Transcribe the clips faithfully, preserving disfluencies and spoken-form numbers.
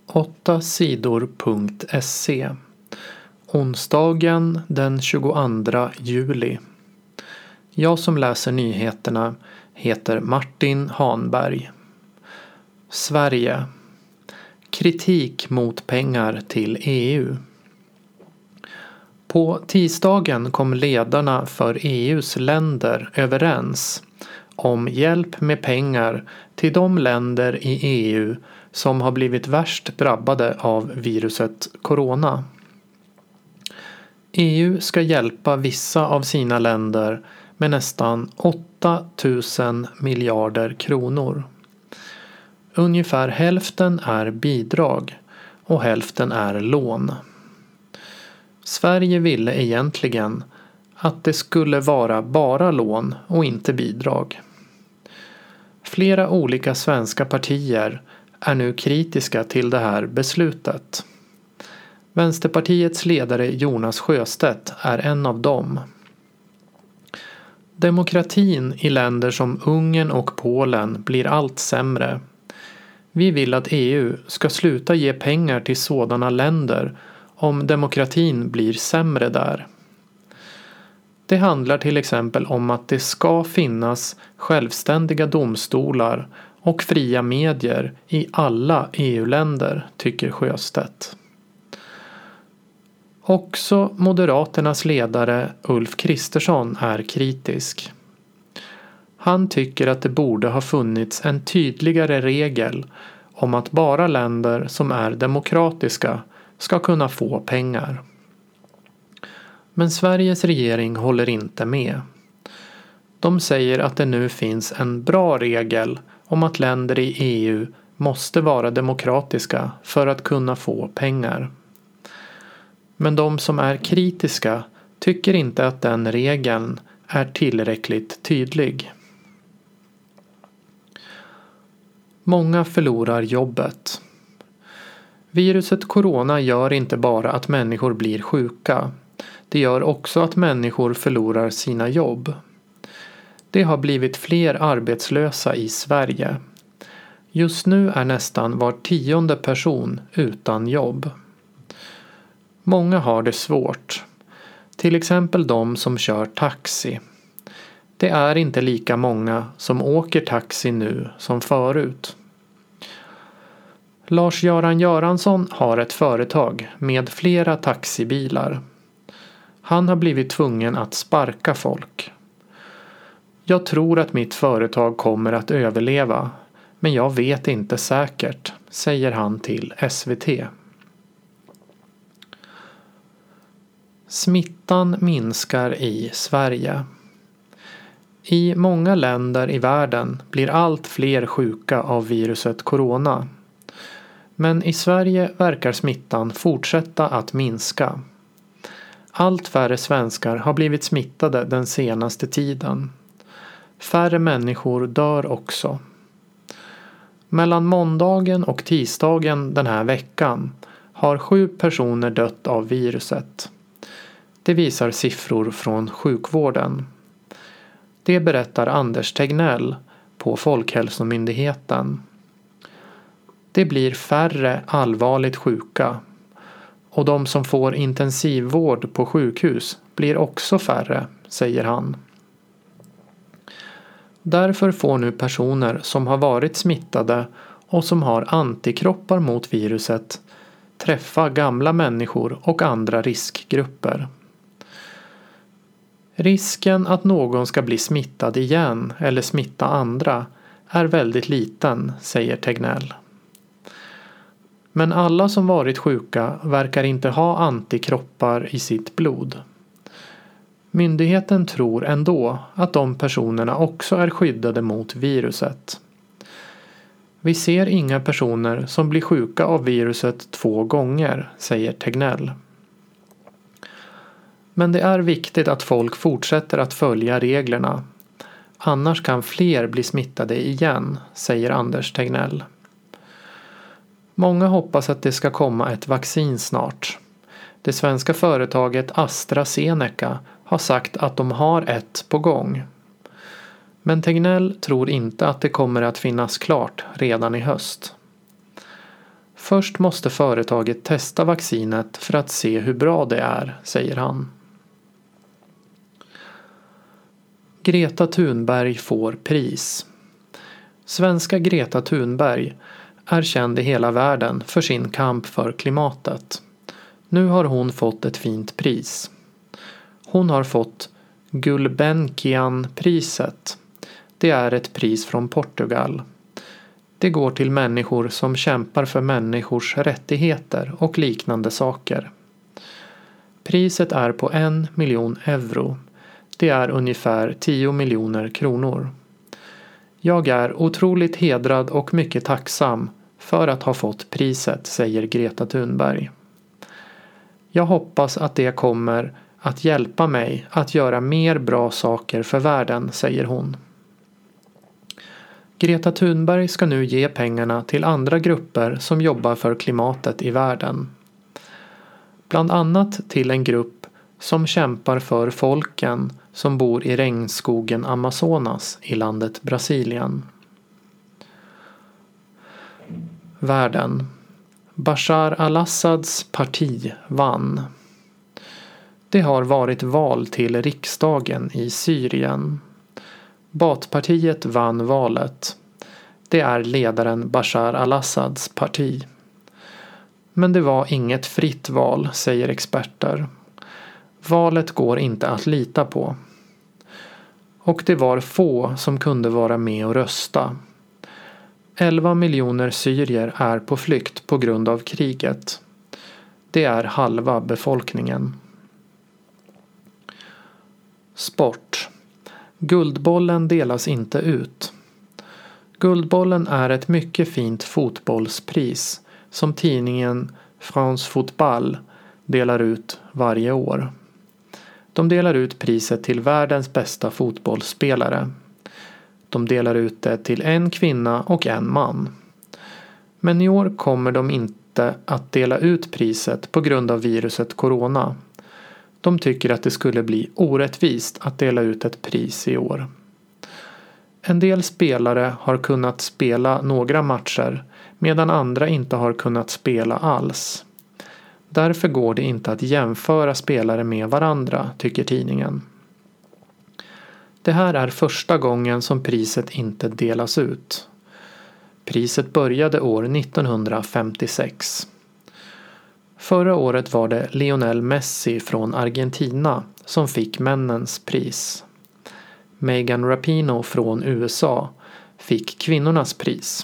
åtta sidor punkt se. Onsdagen den tjugoandra juli. Jag som läser nyheterna heter Martin Hanberg. Sverige. Kritik mot pengar till E U. På tisdagen kom ledarna för E U:s länder överens om hjälp med pengar till de länder i E U som har blivit värst drabbade av viruset corona. E U ska hjälpa vissa av sina länder med nästan åtta tusen miljarder kronor. Ungefär hälften är bidrag och hälften är lån. Sverige ville egentligen att det skulle vara bara lån och inte bidrag. Flera olika svenska partier är nu kritiska till det här beslutet. Vänsterpartiets ledare Jonas Sjöstedt är en av dem. Demokratin i länder som Ungern och Polen blir allt sämre. Vi vill att E U ska sluta ge pengar till sådana länder om demokratin blir sämre där. Det handlar till exempel om att det ska finnas självständiga domstolar och fria medier i alla E U-länder, tycker Sjöstedt. Också Moderaternas ledare Ulf Kristersson är kritisk. Han tycker att det borde ha funnits en tydligare regel om att bara länder som är demokratiska ska kunna få pengar. Men Sveriges regering håller inte med. De säger att det nu finns en bra regel om att länder i E U måste vara demokratiska för att kunna få pengar. Men de som är kritiska tycker inte att den regeln är tillräckligt tydlig. Många förlorar jobbet. Viruset corona gör inte bara att människor blir sjuka. Det gör också att människor förlorar sina jobb. Det har blivit fler arbetslösa i Sverige. Just nu är nästan var tionde person utan jobb. Många har det svårt. Till exempel de som kör taxi. Det är inte lika många som åker taxi nu som förut. Lars-Göran Göransson har ett företag med flera taxibilar. Han har blivit tvungen att sparka folk. Jag tror att mitt företag kommer att överleva, men jag vet inte säkert, säger han till S V T. Smittan minskar i Sverige. I många länder i världen blir allt fler sjuka av viruset corona. Men i Sverige verkar smittan fortsätta att minska. Allt färre svenskar har blivit smittade den senaste tiden. Färre människor dör också. Mellan måndagen och tisdagen den här veckan har sju personer dött av viruset. Det visar siffror från sjukvården. Det berättar Anders Tegnell på Folkhälsomyndigheten. Det blir färre allvarligt sjuka. Och de som får intensivvård på sjukhus blir också färre, säger han. Därför får nu personer som har varit smittade och som har antikroppar mot viruset träffa gamla människor och andra riskgrupper. Risken att någon ska bli smittad igen eller smitta andra är väldigt liten, säger Tegnell. Men alla som varit sjuka verkar inte ha antikroppar i sitt blod. Myndigheten tror ändå att de personerna också är skyddade mot viruset. Vi ser inga personer som blir sjuka av viruset två gånger, säger Tegnell. Men det är viktigt att folk fortsätter att följa reglerna. Annars kan fler bli smittade igen, säger Anders Tegnell. Många hoppas att det ska komma ett vaccin snart. Det svenska företaget AstraZeneca har sagt att de har ett på gång. Men Tegnell tror inte att det kommer att finnas klart redan i höst. Först måste företaget testa vaccinet för att se hur bra det är, säger han. Greta Thunberg får pris. Svenska Greta Thunberg är känd i hela världen för sin kamp för klimatet. Nu har hon fått ett fint pris. Hon har fått Gulbenkian-priset. Det är ett pris från Portugal. Det går till människor som kämpar för människors rättigheter och liknande saker. Priset är på en miljon euro. Det är ungefär tio miljoner kronor. Jag är otroligt hedrad och mycket tacksam för att ha fått priset, säger Greta Thunberg. Jag hoppas att det kommer att hjälpa mig att göra mer bra saker för världen, säger hon. Greta Thunberg ska nu ge pengarna till andra grupper som jobbar för klimatet i världen. Bland annat till en grupp som kämpar för folken som bor i regnskogen Amazonas i landet Brasilien. Världen. Bashar al-Assads parti vann. Det har varit val till riksdagen i Syrien. Baathpartiet vann valet. Det är ledaren Bashar al-Assads parti. Men det var inget fritt val, säger experter. Valet går inte att lita på. Och det var få som kunde vara med och rösta. elva miljoner syrier är på flykt på grund av kriget. Det är halva befolkningen. Sport. Guldbollen delas inte ut. Guldbollen är ett mycket fint fotbollspris som tidningen France Football delar ut varje år. De delar ut priset till världens bästa fotbollsspelare. De delar ut det till en kvinna och en man. Men i år kommer de inte att dela ut priset på grund av viruset corona. De tycker att det skulle bli orättvist att dela ut ett pris i år. En del spelare har kunnat spela några matcher medan andra inte har kunnat spela alls. Därför går det inte att jämföra spelare med varandra, tycker tidningen. Det här är första gången som priset inte delas ut. Priset började år nittonhundrafemtiosex. Förra året var det Lionel Messi från Argentina som fick männens pris. Megan Rapinoe från U S A fick kvinnornas pris.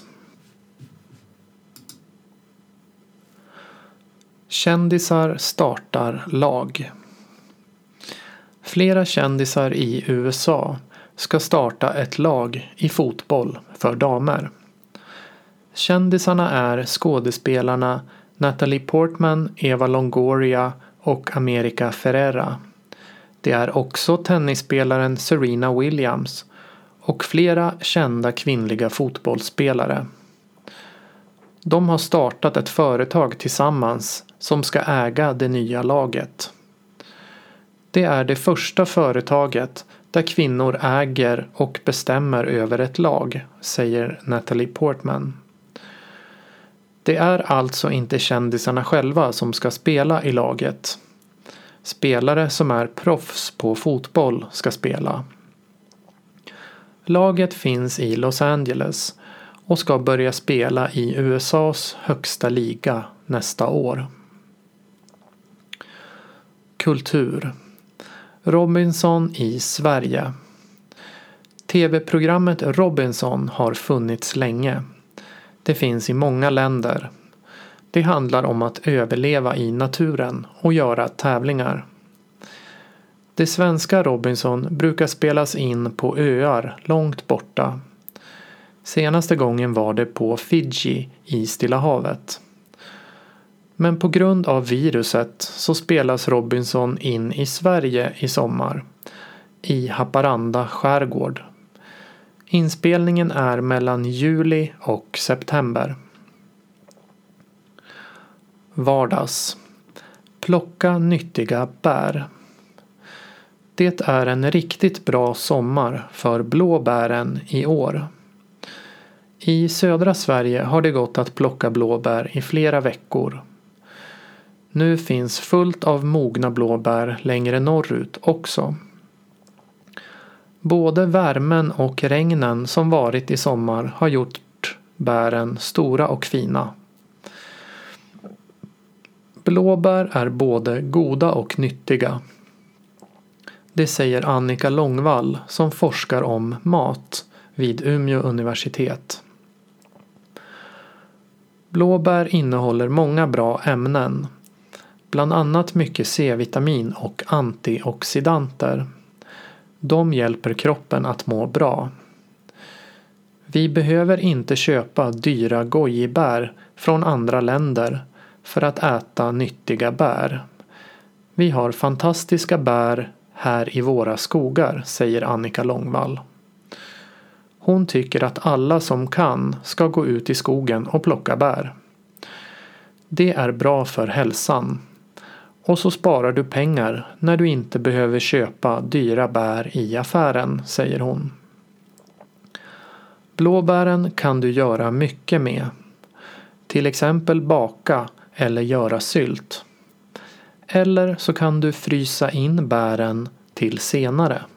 Kändisar startar lag. Flera kändisar i U S A ska starta ett lag i fotboll för damer. Kändisarna är skådespelarna Natalie Portman, Eva Longoria och America Ferrera. Det är också tennisspelaren Serena Williams och flera kända kvinnliga fotbollsspelare. De har startat ett företag tillsammans som ska äga det nya laget. Det är det första företaget där kvinnor äger och bestämmer över ett lag, säger Natalie Portman. Det är alltså inte kändisarna själva som ska spela i laget. Spelare som är proffs på fotboll ska spela. Laget finns i Los Angeles och ska börja spela i U S A:s högsta liga nästa år. Kultur. Robinson i Sverige. T V-programmet Robinson har funnits länge. Det finns i många länder. Det handlar om att överleva i naturen och göra tävlingar. Det svenska Robinson brukar spelas in på öar långt borta. Senaste gången var det på Fiji i Stilla havet. Men på grund av viruset så spelas Robinson in i Sverige i sommar. I Haparanda skärgård. Inspelningen är mellan juli och september. Vardags. Plocka nyttiga bär. Det är en riktigt bra sommar för blåbären i år. I södra Sverige har det gått att plocka blåbär i flera veckor. Nu finns fullt av mogna blåbär längre norrut också. Både värmen och regnen som varit i sommar har gjort bären stora och fina. Blåbär är både goda och nyttiga. Det säger Annika Långvall som forskar om mat vid Umeå universitet. Blåbär innehåller många bra ämnen. Bland annat mycket C-vitamin och antioxidanter. De hjälper kroppen att må bra. Vi behöver inte köpa dyra gojibär från andra länder för att äta nyttiga bär. Vi har fantastiska bär här i våra skogar, säger Annika Långvall. Hon tycker att alla som kan ska gå ut i skogen och plocka bär. Det är bra för hälsan. Och så sparar du pengar när du inte behöver köpa dyra bär i affären, säger hon. Blåbären kan du göra mycket med. Till exempel baka eller göra sylt. Eller så kan du frysa in bären till senare.